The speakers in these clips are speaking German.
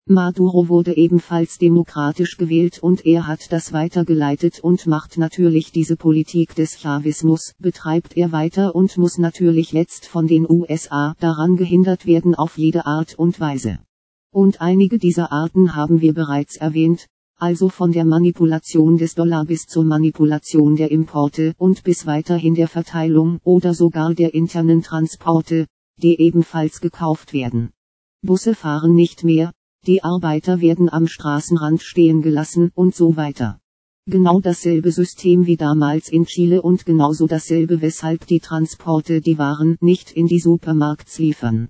Maduro wurde ebenfalls demokratisch gewählt und er hat das weitergeleitet und macht natürlich diese Politik des Chavismus, betreibt er weiter und muss natürlich jetzt von den USA daran gehindert werden auf jede Art und Weise. Und einige dieser Arten haben wir bereits erwähnt, also von der Manipulation des Dollar bis zur Manipulation der Importe und bis weiterhin der Verteilung oder sogar der internen Transporte, die ebenfalls gekauft werden. Busse fahren nicht mehr, die Arbeiter werden am Straßenrand stehen gelassen und so weiter. Genau dasselbe System wie damals in Chile und genauso dasselbe, weshalb die Transporte die Waren nicht in die Supermärkte liefern.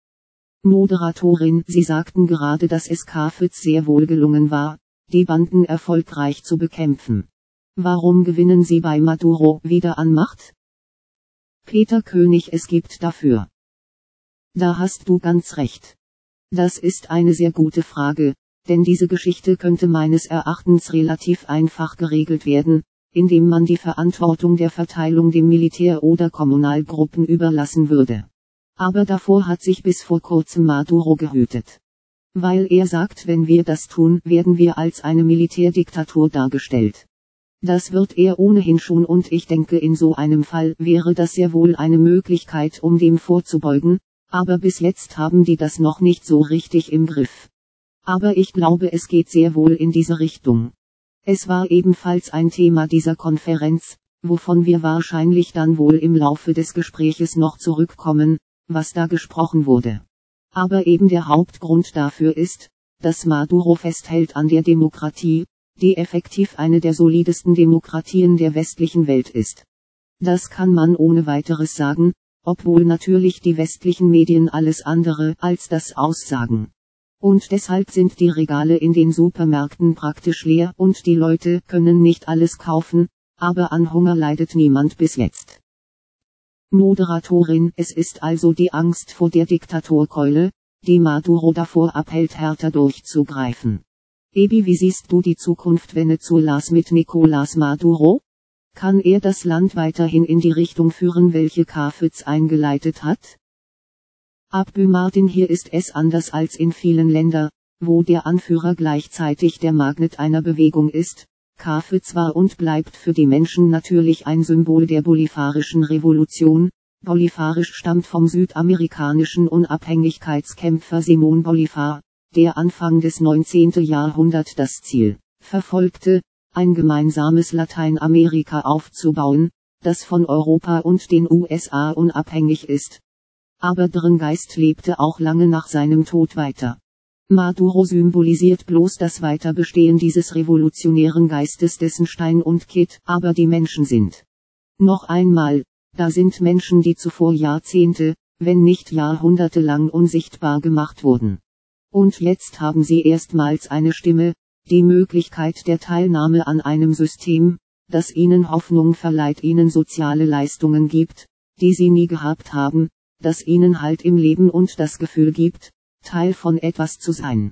Moderatorin: Sie sagten gerade, dass es Cafez sehr wohl gelungen war, die Banden erfolgreich zu bekämpfen. Warum gewinnen sie bei Maduro wieder an Macht? Peter König: Es gibt dafür. Da hast du ganz recht. Das ist eine sehr gute Frage, denn diese Geschichte könnte meines Erachtens relativ einfach geregelt werden, indem man die Verantwortung der Verteilung dem Militär oder Kommunalgruppen überlassen würde. Aber davor hat sich bis vor kurzem Maduro gehütet. Weil er sagt, wenn wir das tun, werden wir als eine Militärdiktatur dargestellt. Das wird er ohnehin schon und ich denke, in so einem Fall wäre das sehr wohl eine Möglichkeit, um dem vorzubeugen. Aber bis jetzt haben die das noch nicht so richtig im Griff. Aber ich glaube, es geht sehr wohl in diese Richtung. Es war ebenfalls ein Thema dieser Konferenz, wovon wir wahrscheinlich dann wohl im Laufe des Gespräches noch zurückkommen, was da gesprochen wurde. Aber eben der Hauptgrund dafür ist, dass Maduro festhält an der Demokratie, die effektiv eine der solidesten Demokratien der westlichen Welt ist. Das kann man ohne weiteres sagen, obwohl natürlich die westlichen Medien alles andere als das aussagen. Und deshalb sind die Regale in den Supermärkten praktisch leer und die Leute können nicht alles kaufen, aber an Hunger leidet niemand bis jetzt. Moderatorin: Es ist also die Angst vor der Diktatorkeule, die Maduro davor abhält, härter durchzugreifen. Ebi, wie siehst du die Zukunft Venezuelas mit Nicolás Maduro? Kann er das Land weiterhin in die Richtung führen, welche Cafez eingeleitet hat? Abby Martin: Hier ist es anders als in vielen Ländern, wo der Anführer gleichzeitig der Magnet einer Bewegung ist. Cafez war und bleibt für die Menschen natürlich ein Symbol der bolivarischen Revolution. Bolivarisch stammt vom südamerikanischen Unabhängigkeitskämpfer Simón Bolívar, der Anfang des 19. Jahrhunderts das Ziel verfolgte, ein gemeinsames Lateinamerika aufzubauen, das von Europa und den USA unabhängig ist. Aber deren Geist lebte auch lange nach seinem Tod weiter. Maduro symbolisiert bloß das Weiterbestehen dieses revolutionären Geistes, dessen Stein und Kitt aber die Menschen sind. Noch einmal, da sind Menschen, die zuvor Jahrzehnte, wenn nicht Jahrhunderte lang unsichtbar gemacht wurden. Und jetzt haben sie erstmals eine Stimme, die Möglichkeit der Teilnahme an einem System, das ihnen Hoffnung verleiht, ihnen soziale Leistungen gibt, die sie nie gehabt haben, das ihnen Halt im Leben und das Gefühl gibt, Teil von etwas zu sein.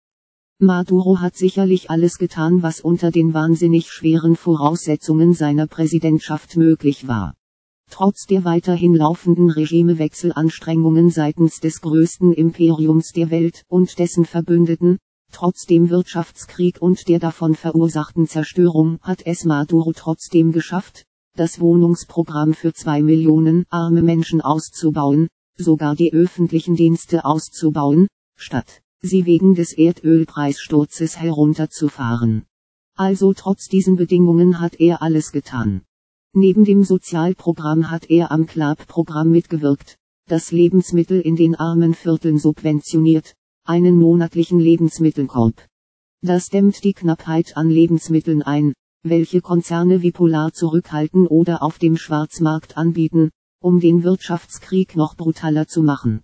Maduro hat sicherlich alles getan, was unter den wahnsinnig schweren Voraussetzungen seiner Präsidentschaft möglich war. Trotz der weiterhin laufenden Regimewechselanstrengungen seitens des größten Imperiums der Welt und dessen Verbündeten, trotz dem Wirtschaftskrieg und der davon verursachten Zerstörung hat es Maduro trotzdem geschafft, das Wohnungsprogramm für 2 Millionen arme Menschen auszubauen, sogar die öffentlichen Dienste auszubauen, statt sie wegen des Erdölpreissturzes herunterzufahren. Also trotz diesen Bedingungen hat er alles getan. Neben dem Sozialprogramm hat er am CLAP-Programm mitgewirkt, das Lebensmittel in den armen Vierteln subventioniert, einen monatlichen Lebensmittelkorb. Das dämmt die Knappheit an Lebensmitteln ein, welche Konzerne wie Polar zurückhalten oder auf dem Schwarzmarkt anbieten, um den Wirtschaftskrieg noch brutaler zu machen.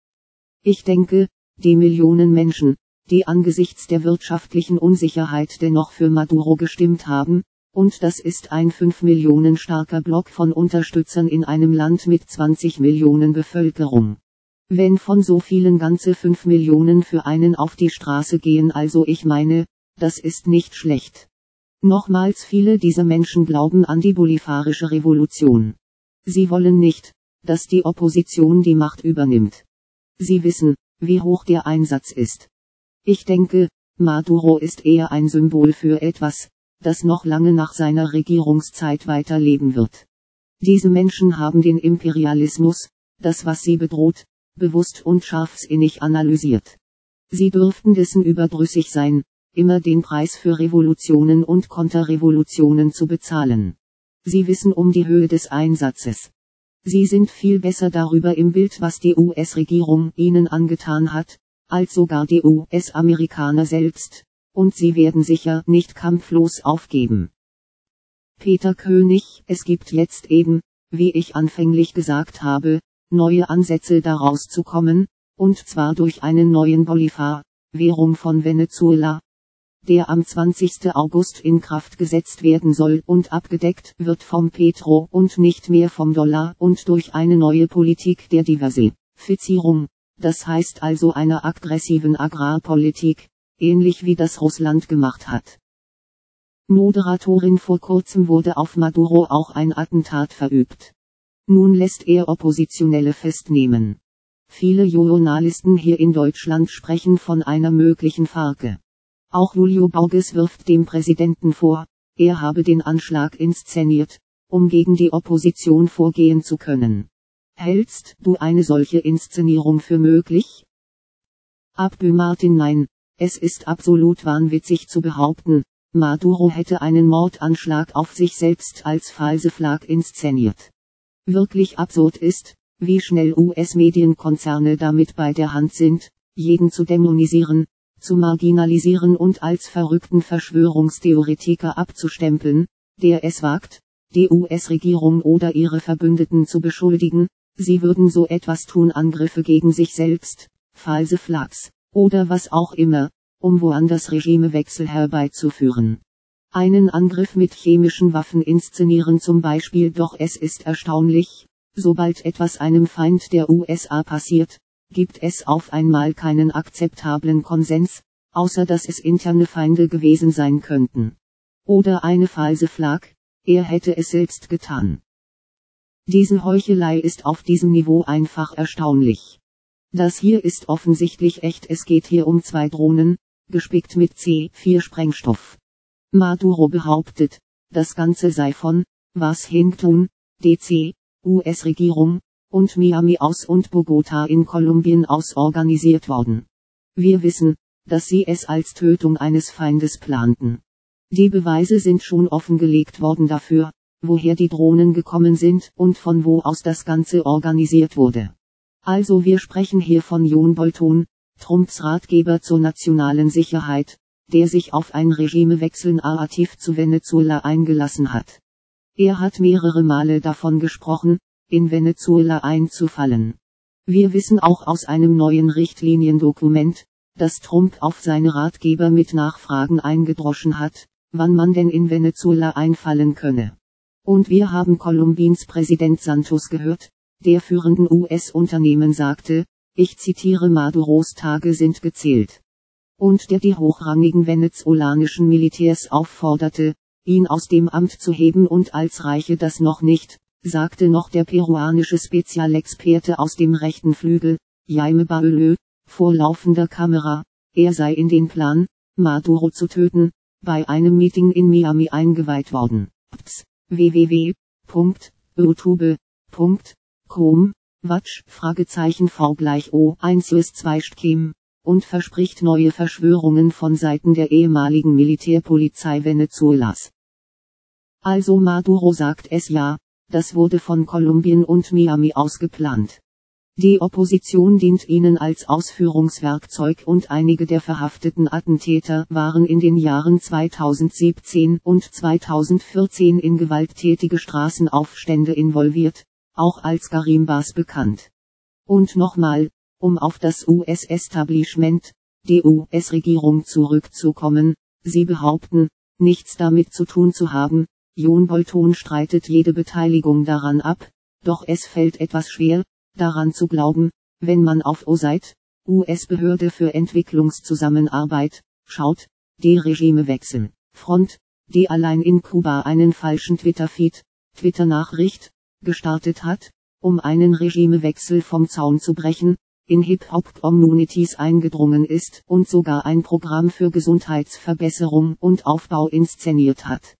Ich denke, die Millionen Menschen, die angesichts der wirtschaftlichen Unsicherheit dennoch für Maduro gestimmt haben, und das ist ein 5 Millionen starker Block von Unterstützern in einem Land mit 20 Millionen Bevölkerung. Wenn von so vielen ganze 5 Millionen für einen auf die Straße gehen, also ich meine, das ist nicht schlecht. Nochmals, viele dieser Menschen glauben an die bolivarische Revolution. Sie wollen nicht, dass die Opposition die Macht übernimmt. Sie wissen, wie hoch der Einsatz ist. Ich denke, Maduro ist eher ein Symbol für etwas, das noch lange nach seiner Regierungszeit weiterleben wird. Diese Menschen haben den Imperialismus, das was sie bedroht, bewusst und scharfsinnig analysiert. Sie dürften dessen überdrüssig sein, immer den Preis für Revolutionen und Konterrevolutionen zu bezahlen. Sie wissen um die Höhe des Einsatzes. Sie sind viel besser darüber im Bild, was die US-Regierung ihnen angetan hat, als sogar die US-Amerikaner selbst, und sie werden sicher nicht kampflos aufgeben. Peter König: Es gibt jetzt eben, wie ich anfänglich gesagt habe, neue Ansätze daraus zu kommen, und zwar durch einen neuen Bolivar, Währung von Venezuela, der am 20. August in Kraft gesetzt werden soll und abgedeckt wird vom Petro und nicht mehr vom Dollar und durch eine neue Politik der Diversifizierung, das heißt also einer aggressiven Agrarpolitik, ähnlich wie das Russland gemacht hat. Moderatorin: Vor kurzem wurde auf Maduro auch ein Attentat verübt. Nun lässt er Oppositionelle festnehmen. Viele Journalisten hier in Deutschland sprechen von einer möglichen Farce. Auch Julio Borges wirft dem Präsidenten vor, er habe den Anschlag inszeniert, um gegen die Opposition vorgehen zu können. Hältst du eine solche Inszenierung für möglich? Abdü Martin: Nein, es ist absolut wahnwitzig zu behaupten, Maduro hätte einen Mordanschlag auf sich selbst als false Flag inszeniert. Wirklich absurd ist, wie schnell US-Medienkonzerne damit bei der Hand sind, jeden zu dämonisieren, zu marginalisieren und als verrückten Verschwörungstheoretiker abzustempeln, der es wagt, die US-Regierung oder ihre Verbündeten zu beschuldigen, sie würden so etwas tun, Angriffe gegen sich selbst, false Flags, oder was auch immer, um woanders Regimewechsel herbeizuführen. Einen Angriff mit chemischen Waffen inszenieren zum Beispiel. Doch es ist erstaunlich, sobald etwas einem Feind der USA passiert, gibt es auf einmal keinen akzeptablen Konsens, außer dass es interne Feinde gewesen sein könnten. Oder eine false Flag, er hätte es selbst getan. Diese Heuchelei ist auf diesem Niveau einfach erstaunlich. Das hier ist offensichtlich echt. Es geht hier um 2 Drohnen, gespickt mit C4-Sprengstoff. Maduro behauptet, das Ganze sei von Washington, D.C., US-Regierung, und Miami aus und Bogotá in Kolumbien aus organisiert worden. Wir wissen, dass sie es als Tötung eines Feindes planten. Die Beweise sind schon offengelegt worden dafür, woher die Drohnen gekommen sind und von wo aus das Ganze organisiert wurde. Also wir sprechen hier von John Bolton, Trumps Ratgeber zur nationalen Sicherheit, der sich auf ein Regimewechsel narrativ zu Venezuela eingelassen hat. Er hat mehrere Male davon gesprochen, in Venezuela einzufallen. Wir wissen auch aus einem neuen Richtliniendokument, dass Trump auf seine Ratgeber mit Nachfragen eingedroschen hat, wann man denn in Venezuela einfallen könne. Und wir haben Kolumbiens Präsident Santos gehört, der führenden US-Unternehmen sagte, ich zitiere: Maduros Tage sind gezählt. Und der die hochrangigen venezolanischen Militärs aufforderte, ihn aus dem Amt zu heben, und als reiche das noch nicht, sagte noch der peruanische Spezialexperte aus dem rechten Flügel, Jaime Baulö, vor laufender Kamera, er sei in den Plan, Maduro zu töten, bei einem Meeting in Miami eingeweiht worden. www.youtube.com Watch V=O1-2 und verspricht neue Verschwörungen von Seiten der ehemaligen Militärpolizei Venezuelas. Also Maduro sagt es ja, das wurde von Kolumbien und Miami ausgeplant. Die Opposition dient ihnen als Ausführungswerkzeug und einige der verhafteten Attentäter waren in den Jahren 2017 und 2014 in gewalttätige Straßenaufstände involviert, auch als Garimbas bekannt. Und nochmal, um auf das US-Establishment, die US-Regierung zurückzukommen, sie behaupten, nichts damit zu tun zu haben. John Bolton streitet jede Beteiligung daran ab, doch es fällt etwas schwer, daran zu glauben, wenn man auf OSIDE, US-Behörde für Entwicklungszusammenarbeit, schaut, die Regimewechsel, Front, die allein in Kuba einen falschen Twitter-Feed, Twitter-Nachricht, gestartet hat, um einen Regimewechsel vom Zaun zu brechen, in Hip-Hop-Communities eingedrungen ist und sogar ein Programm für Gesundheitsverbesserung und Aufbau inszeniert hat.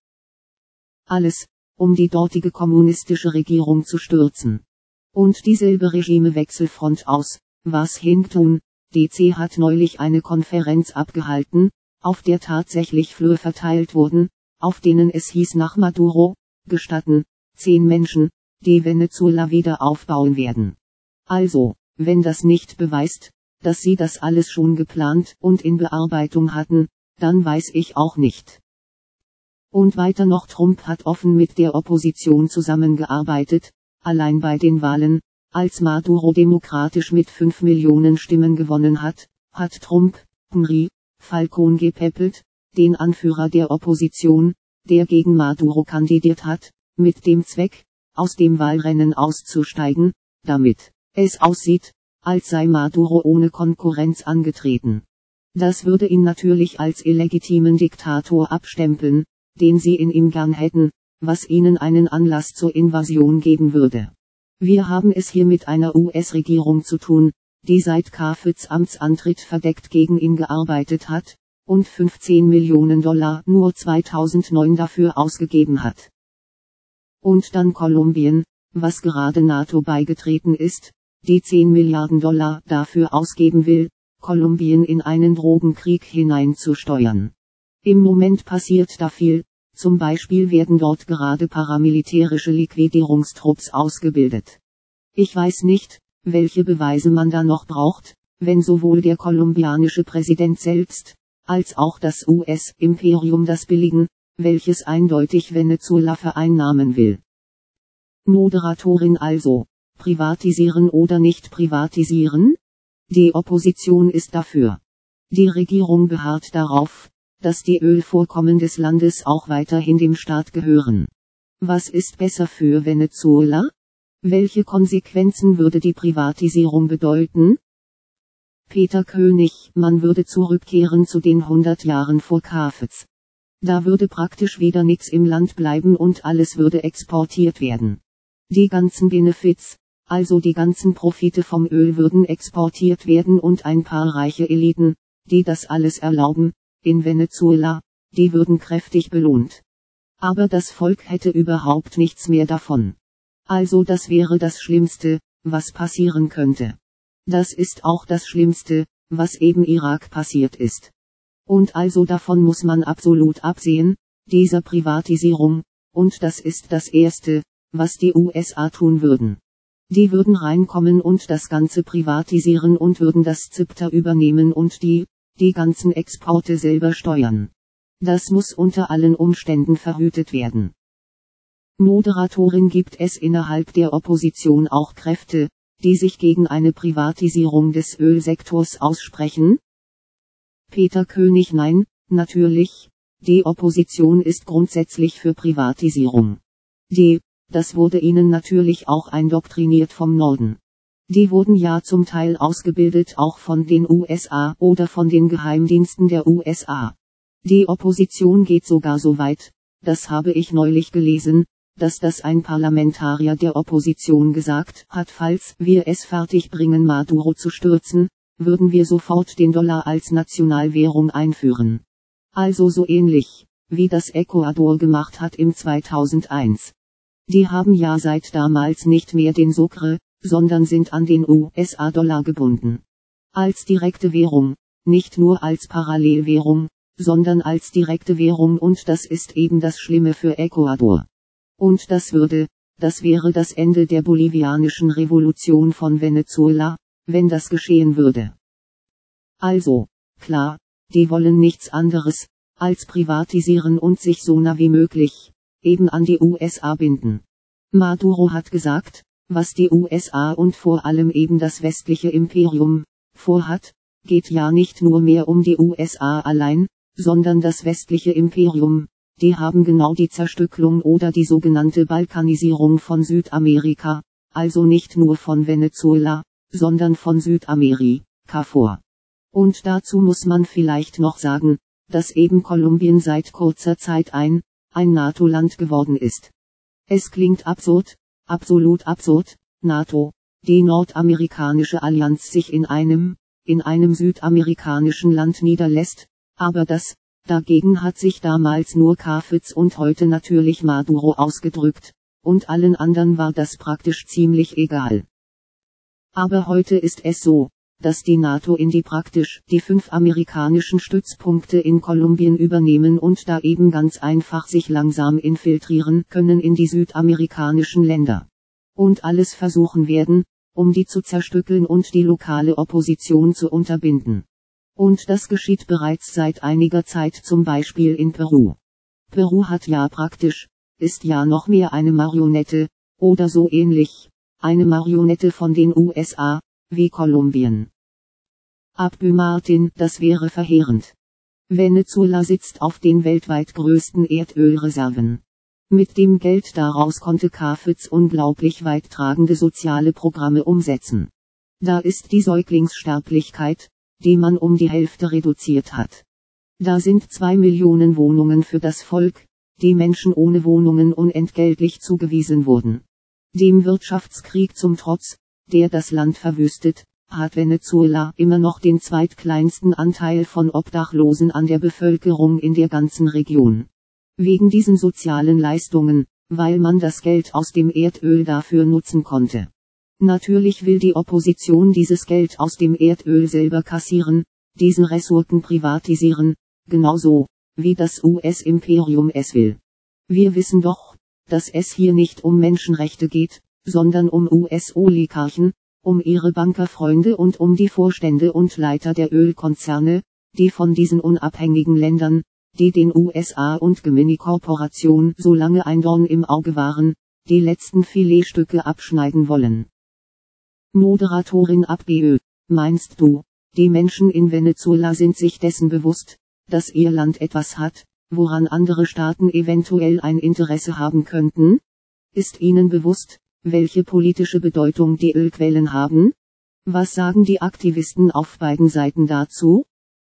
Alles, um die dortige kommunistische Regierung zu stürzen. Und dieselbe Regimewechselfront aus Washington, D.C. hat neulich eine Konferenz abgehalten, auf der tatsächlich Flöhe verteilt wurden, auf denen es hieß, nach Maduro gestatten 10 Menschen, die Venezuela wieder aufbauen werden. Also, wenn das nicht beweist, dass sie das alles schon geplant und in Bearbeitung hatten, dann weiß ich auch nicht. Und weiter noch, Trump hat offen mit der Opposition zusammengearbeitet, allein bei den Wahlen, als Maduro demokratisch mit 5 Millionen Stimmen gewonnen hat, hat Trump, Henry Falcón gepäppelt, den Anführer der Opposition, der gegen Maduro kandidiert hat, mit dem Zweck, aus dem Wahlrennen auszusteigen, damit es aussieht, als sei Maduro ohne Konkurrenz angetreten. Das würde ihn natürlich als illegitimen Diktator abstempeln, den sie in ihm gern hätten, was ihnen einen Anlass zur Invasion geben würde. Wir haben es hier mit einer US-Regierung zu tun, die seit Cafets Amtsantritt verdeckt gegen ihn gearbeitet hat, und 15 Millionen Dollar nur 2009 dafür ausgegeben hat. Und dann Kolumbien, was gerade NATO beigetreten ist, die 10 Milliarden Dollar dafür ausgeben will, Kolumbien in einen Drogenkrieg hineinzusteuern. Im Moment passiert da viel, zum Beispiel werden dort gerade paramilitärische Liquidierungstrupps ausgebildet. Ich weiß nicht, welche Beweise man da noch braucht, wenn sowohl der kolumbianische Präsident selbst, als auch das US-Imperium das billigen, welches eindeutig Venezuela vereinnahmen will. Moderatorin also, privatisieren oder nicht privatisieren? Die Opposition ist dafür. Die Regierung beharrt darauf, dass die Ölvorkommen des Landes auch weiterhin dem Staat gehören. Was ist besser für Venezuela? Welche Konsequenzen würde die Privatisierung bedeuten? Peter König, man würde zurückkehren zu den 100 Jahren vor Cafets. Da würde praktisch wieder nichts im Land bleiben und alles würde exportiert werden. Die ganzen Benefits, also die ganzen Profite vom Öl würden exportiert werden und ein paar reiche Eliten, die das alles erlauben, in Venezuela, die würden kräftig belohnt. Aber das Volk hätte überhaupt nichts mehr davon. Also das wäre das Schlimmste, was passieren könnte. Das ist auch das Schlimmste, was eben Irak passiert ist. Und also davon muss man absolut absehen, dieser Privatisierung, und das ist das Erste, was die USA tun würden. Die würden reinkommen und das Ganze privatisieren und würden das Zepter übernehmen und die ganzen Exporte selber steuern. Das muss unter allen Umständen verhütet werden. Moderatorin, gibt es innerhalb der Opposition auch Kräfte, die sich gegen eine Privatisierung des Ölsektors aussprechen? Peter König, nein, natürlich, die Opposition ist grundsätzlich für Privatisierung. Das wurde ihnen natürlich auch eindoktriniert vom Norden. Die wurden ja zum Teil ausgebildet auch von den USA oder von den Geheimdiensten der USA. Die Opposition geht sogar so weit, das habe ich neulich gelesen, dass das ein Parlamentarier der Opposition gesagt hat, falls wir es fertigbringen, Maduro zu stürzen, würden wir sofort den Dollar als Nationalwährung einführen. Also so ähnlich, wie das Ecuador gemacht hat im 2001. Die haben ja seit damals nicht mehr den Sucre, sondern sind an den USA-Dollar gebunden. Als direkte Währung, nicht nur als Parallelwährung, sondern als direkte Währung, und das ist eben das Schlimme für Ecuador. Und das wäre das Ende der bolivianischen Revolution von Venezuela, wenn das geschehen würde. Also, klar, die wollen nichts anderes, als privatisieren und sich so nah wie möglich, eben an die USA binden. Maduro hat gesagt, was die USA und vor allem eben das westliche Imperium vorhat, geht ja nicht nur mehr um die USA allein, sondern das westliche Imperium, die haben genau die Zerstückelung oder die sogenannte Balkanisierung von Südamerika, also nicht nur von Venezuela, sondern von Südamerika vor. Und dazu muss man vielleicht noch sagen, dass eben Kolumbien seit kurzer Zeit ein NATO-Land geworden ist. Es klingt absurd, absolut absurd, NATO, die nordamerikanische Allianz sich in einem südamerikanischen Land niederlässt, aber das, dagegen hat sich damals nur Chavez und heute natürlich Maduro ausgedrückt, und allen anderen war das praktisch ziemlich egal. Aber heute ist es so, dass die NATO in die 5 amerikanischen Stützpunkte in Kolumbien übernehmen und da eben ganz einfach sich langsam infiltrieren können in die südamerikanischen Länder. Und alles versuchen werden, um die zu zerstückeln und die lokale Opposition zu unterbinden. Und das geschieht bereits seit einiger Zeit, zum Beispiel in Peru. Peru ist ja noch mehr eine Marionette, oder so ähnlich, eine Marionette von den USA, wie Kolumbien. Abby Martin, das wäre verheerend. Venezuela sitzt auf den weltweit größten Erdölreserven. Mit dem Geld daraus konnte Chavez unglaublich weittragende soziale Programme umsetzen. Da ist die Säuglingssterblichkeit, die man um die Hälfte reduziert hat. Da sind 2 Millionen Wohnungen für das Volk, die Menschen ohne Wohnungen unentgeltlich zugewiesen wurden. Dem Wirtschaftskrieg zum Trotz, der das Land verwüstet, hat Venezuela immer noch den zweitkleinsten Anteil von Obdachlosen an der Bevölkerung in der ganzen Region. Wegen diesen sozialen Leistungen, weil man das Geld aus dem Erdöl dafür nutzen konnte. Natürlich will die Opposition dieses Geld aus dem Erdöl selber kassieren, diese Ressourcen privatisieren, genauso, wie das US-Imperium es will. Wir wissen doch, dass es hier nicht um Menschenrechte geht, sondern um US-Oligarchen, um ihre Bankerfreunde und um die Vorstände und Leiter der Ölkonzerne, die von diesen unabhängigen Ländern, die den USA und Gemini-Korporation so lange ein Dorn im Auge waren, die letzten Filetstücke abschneiden wollen. Moderatorin Abbe, meinst du, die Menschen in Venezuela sind sich dessen bewusst, dass ihr Land etwas hat, woran andere Staaten eventuell ein Interesse haben könnten? Ist ihnen bewusst, welche politische Bedeutung die Ölquellen haben? Was sagen die Aktivisten auf beiden Seiten dazu?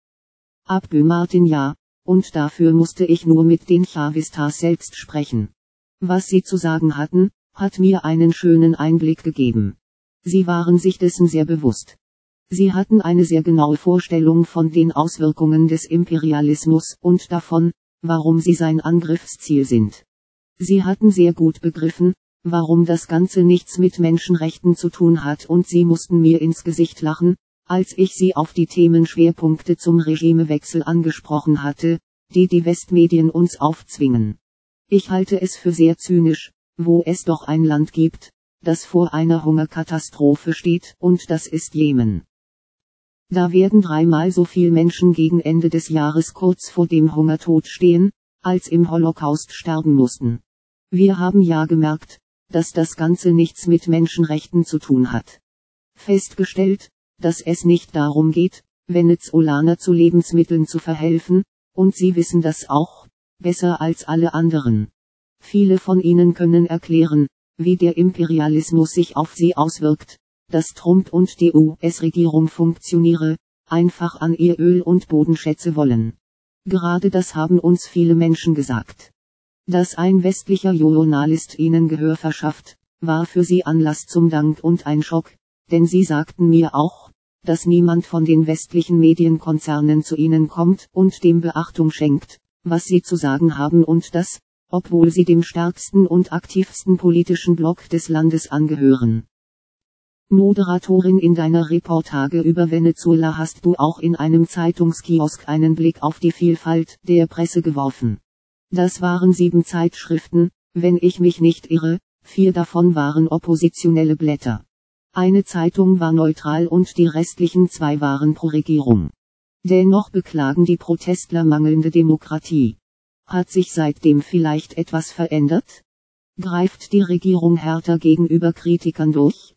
Abbe Martin: Ja, und dafür musste ich nur mit den Chavistas selbst sprechen. Was sie zu sagen hatten, hat mir einen schönen Einblick gegeben. Sie waren sich dessen sehr bewusst. Sie hatten eine sehr genaue Vorstellung von den Auswirkungen des Imperialismus und davon, warum sie sein Angriffsziel sind. Sie hatten sehr gut begriffen, warum das Ganze nichts mit Menschenrechten zu tun hat, und sie mussten mir ins Gesicht lachen, als ich sie auf die Themenschwerpunkte zum Regimewechsel angesprochen hatte, die die Westmedien uns aufzwingen. Ich halte es für sehr zynisch, wo es doch ein Land gibt, das vor einer Hungerkatastrophe steht, und das ist Jemen. Da werden 3-mal so viel Menschen gegen Ende des Jahres kurz vor dem Hungertod stehen, als im Holocaust sterben mussten. Wir haben ja gemerkt, dass das Ganze nichts mit Menschenrechten zu tun hat. Festgestellt, dass es nicht darum geht, Venezolaner zu Lebensmitteln zu verhelfen, und sie wissen das auch, besser als alle anderen. Viele von ihnen können erklären, wie der Imperialismus sich auf sie auswirkt, dass Trump und die US-Regierung funktioniere, einfach an ihr Öl und Bodenschätze wollen. Gerade das haben uns viele Menschen gesagt. Dass ein westlicher Journalist ihnen Gehör verschafft, war für sie Anlass zum Dank und ein Schock, denn sie sagten mir auch, dass niemand von den westlichen Medienkonzernen zu ihnen kommt und dem Beachtung schenkt, was sie zu sagen haben, und das, obwohl sie dem stärksten und aktivsten politischen Block des Landes angehören. Moderatorin: In deiner Reportage über Venezuela hast du auch in einem Zeitungskiosk einen Blick auf die Vielfalt der Presse geworfen. Das waren 7 Zeitschriften, wenn ich mich nicht irre, 4 davon waren oppositionelle Blätter. Eine Zeitung war neutral und die restlichen 2 waren pro Regierung. Dennoch beklagen die Protestler mangelnde Demokratie. Hat sich seitdem vielleicht etwas verändert? Greift die Regierung härter gegenüber Kritikern durch?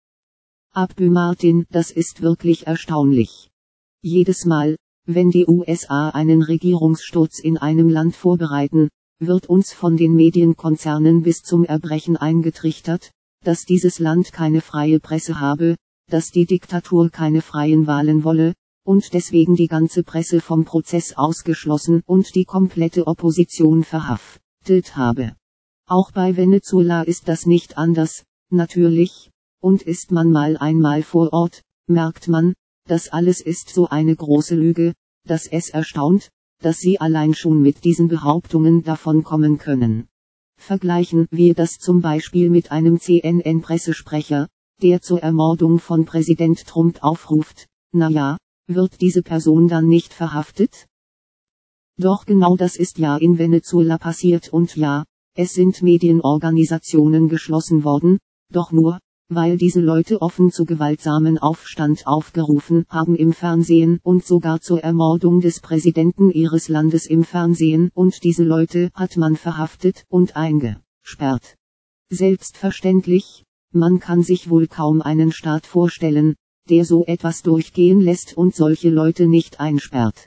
Abbe Martin: Das ist wirklich erstaunlich. Jedes Mal, wenn die USA einen Regierungssturz in einem Land vorbereiten, wird uns von den Medienkonzernen bis zum Erbrechen eingetrichtert, dass dieses Land keine freie Presse habe, dass die Diktatur keine freien Wahlen wolle, und deswegen die ganze Presse vom Prozess ausgeschlossen und die komplette Opposition verhaftet habe. Auch bei Venezuela ist das nicht anders, natürlich, und ist man mal einmal vor Ort, merkt man, das alles ist so eine große Lüge, dass es erstaunt, dass sie allein schon mit diesen Behauptungen davonkommen können. Vergleichen wir das zum Beispiel mit einem CNN-Pressesprecher, der zur Ermordung von Präsident Trump aufruft. Na ja, wird diese Person dann nicht verhaftet? Doch genau das ist ja in Venezuela passiert und ja, es sind Medienorganisationen geschlossen worden, doch nur, weil diese Leute offen zu gewaltsamen Aufstand aufgerufen haben im Fernsehen und sogar zur Ermordung des Präsidenten ihres Landes im Fernsehen, und diese Leute hat man verhaftet und eingesperrt. Selbstverständlich, man kann sich wohl kaum einen Staat vorstellen, der so etwas durchgehen lässt und solche Leute nicht einsperrt.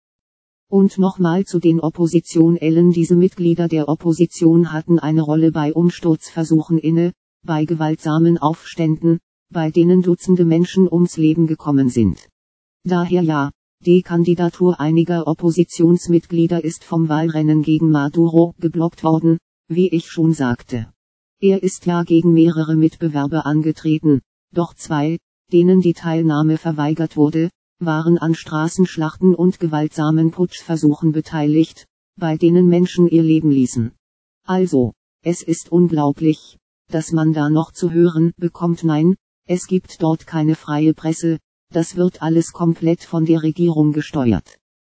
Und nochmal zu den Oppositionellen: Diese Mitglieder der Opposition hatten eine Rolle bei Umsturzversuchen inne, bei gewaltsamen Aufständen, bei denen Dutzende Menschen ums Leben gekommen sind. Daher ja, die Kandidatur einiger Oppositionsmitglieder ist vom Wahlrennen gegen Maduro geblockt worden, wie ich schon sagte. Er ist ja gegen mehrere Mitbewerber angetreten, doch zwei, denen die Teilnahme verweigert wurde, waren an Straßenschlachten und gewaltsamen Putschversuchen beteiligt, bei denen Menschen ihr Leben ließen. Also, es ist unglaublich, dass man da noch zu hören bekommt: Nein, es gibt dort keine freie Presse, das wird alles komplett von der Regierung gesteuert.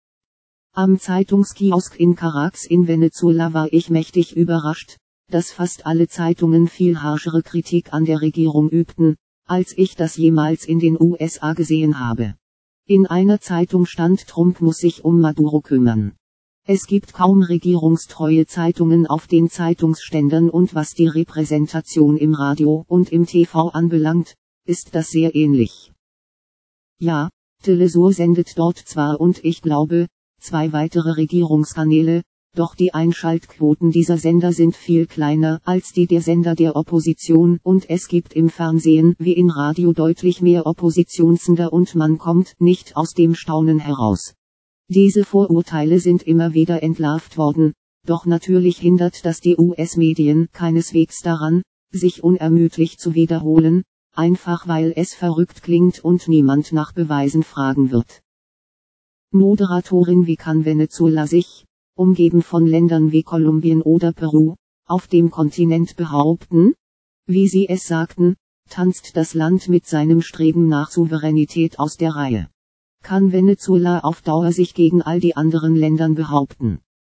Am Zeitungskiosk in Caracas in Venezuela war ich mächtig überrascht, dass fast alle Zeitungen viel harschere Kritik an der Regierung übten, als ich das jemals in den USA gesehen habe. In einer Zeitung stand: Trump muss sich um Maduro kümmern. Es gibt kaum regierungstreue Zeitungen auf den Zeitungsständern, und was die Repräsentation im Radio und im TV anbelangt, ist das sehr ähnlich. Ja, Telesur sendet dort zwar und ich glaube, 2 weitere Regierungskanäle, doch die Einschaltquoten dieser Sender sind viel kleiner als die der Sender der Opposition, und es gibt im Fernsehen wie im Radio deutlich mehr Oppositionssender und man kommt nicht aus dem Staunen heraus. Diese Vorurteile sind immer wieder entlarvt worden, doch natürlich hindert das die US-Medien keineswegs daran, sich unermüdlich zu wiederholen, einfach weil es verrückt klingt und niemand nach Beweisen fragen wird. Moderatorin: Wie kann Venezuela sich, umgeben von Ländern wie Kolumbien oder Peru, auf dem Kontinent behaupten? Wie Sie es sagten, tanzt das Land mit seinem Streben nach Souveränität aus der Reihe. Kann Venezuela auf Dauer sich gegen all die anderen Ländern behaupten?